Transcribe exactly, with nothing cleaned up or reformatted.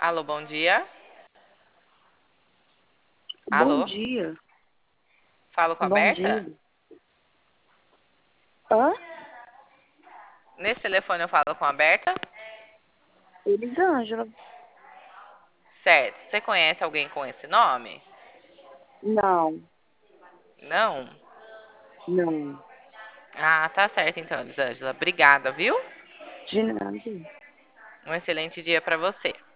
Alô, bom dia. Bom Alô, dia. falo com a Bom dia. Berta? Hã? Nesse telefone eu falo com a Berta? Elisângela? Certo. Você conhece alguém com esse nome? Não, Não? não. Ah, tá certo então, Elisângela. Obrigada, viu? De nada. Um excelente dia pra você.